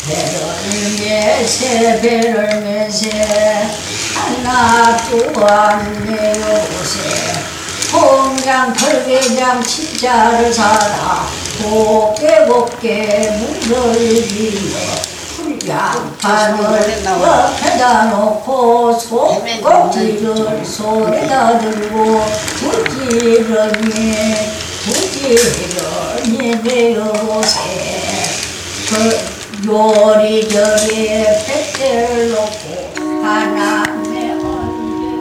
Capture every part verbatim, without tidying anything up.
배를 매세 배를 매세 하나 두안내 요새 홍장 털개장 진짜를 사다 곱게 곱게 물을 비워 양판을 옆에다 놓고 소꼭지를 손에다 들고 부지런히 부지런히 배우세 그 요리저리 뱃대를 놓고 하나님의 언제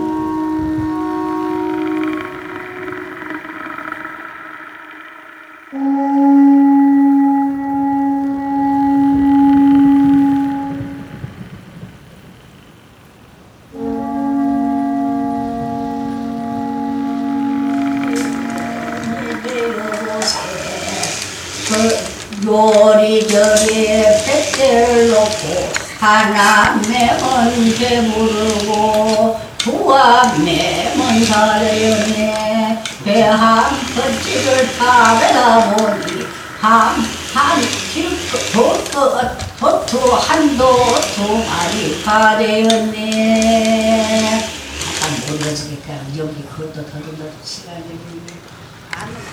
그 요리저리 뱃대를 놓고 하나매 언제 부르고 두아매 먼사려네 배 한 번씩을 타배다 보니 한한 도트 한도 두 마리가 되었네. 아까 모르니까 여기 그것도 더 든다 시간이